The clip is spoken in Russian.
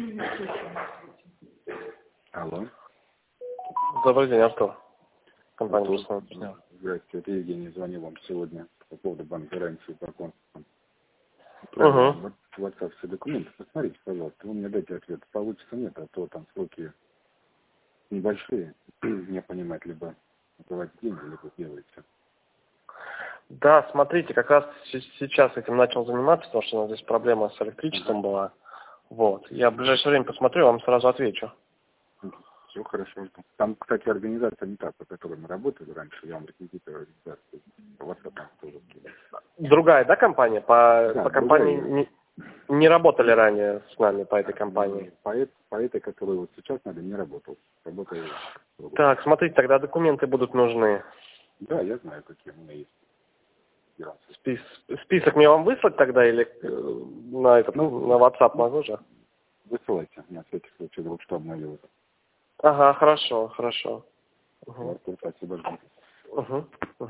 Алло. Добрый день, Артур. Компания «Руслан». Здравствуйте, это Евгений, звонил вам сегодня по поводу банка раньше по конкурсам. Угу. WhatsApp все документы, посмотрите, пожалуйста, вы мне дайте ответ, получится нет, а то там сроки небольшие, не понимать, либо отдавать деньги, либо делаете. Да, смотрите, как раз сейчас этим начал заниматься, потому что у нас здесь проблема с электричеством была. Вот. Я в ближайшее время посмотрю, вам сразу отвечу. Все хорошо. Там, кстати, организация не та, по которой мы работали раньше, я вам реквизиты организации по WhatsApp тоже скину. Другая, да, компания? По компании другая. не работали ранее с нами по этой компании? По этой, которая вот сейчас надо, не работал. Работаю. Так, смотрите, тогда документы будут нужны. Да, я знаю, какие у меня есть. Список мне вам выслать тогда или на WhatsApp могу же? Высылайте, на всякий случай, вдруг что обновилось. Ага, хорошо. Угу. Спасибо. Угу.